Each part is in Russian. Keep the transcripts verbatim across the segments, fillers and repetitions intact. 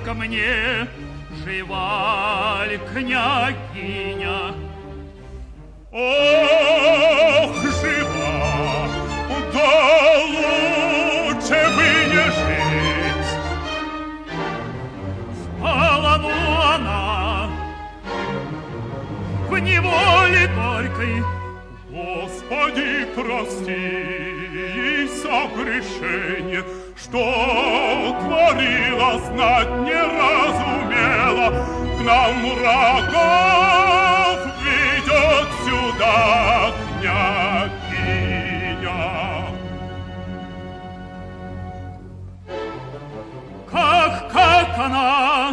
ко мне, жива ли княгиня? Ох, жива, да лучше бы не жить. Спала, ну, она в неволе горькой. Господи, прости согрешение, что творила, знать не разумела, к нам врагов ведет сюда княгиня. Как, как она?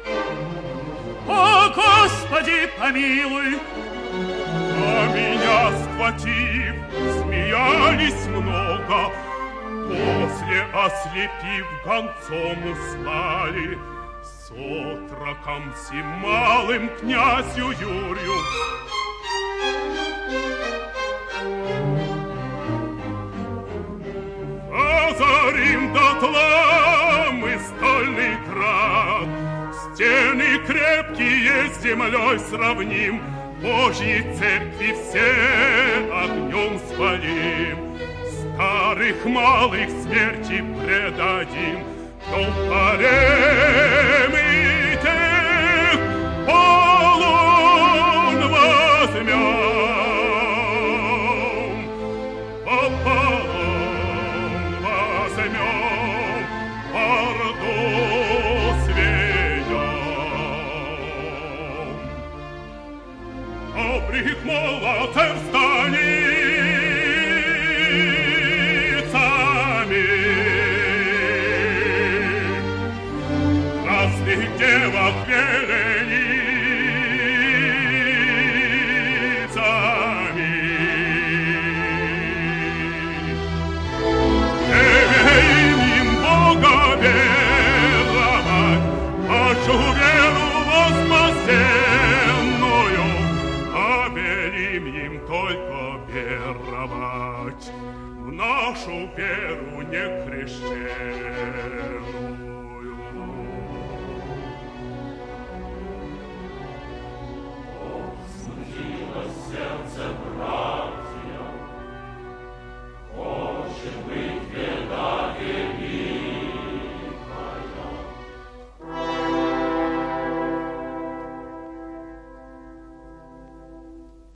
О, Господи, помилуй! А меня схватив, смеялись много, после ослепив гонцом услали, с отроком сим малым князю Юрию. Озарим дотла мы стольный град, стены крепкие с землей сравним, Божьей церкви все огнем спалим, старых малых смерти предадим, кто мы тех полон возьмем, полон возьмем, орду сведем. Добрых молодцев станицами, красных девок вереницами. Велим им Бога веровать, вашу веру возмозденную, велим им только веровать в нашу веру некрещенную.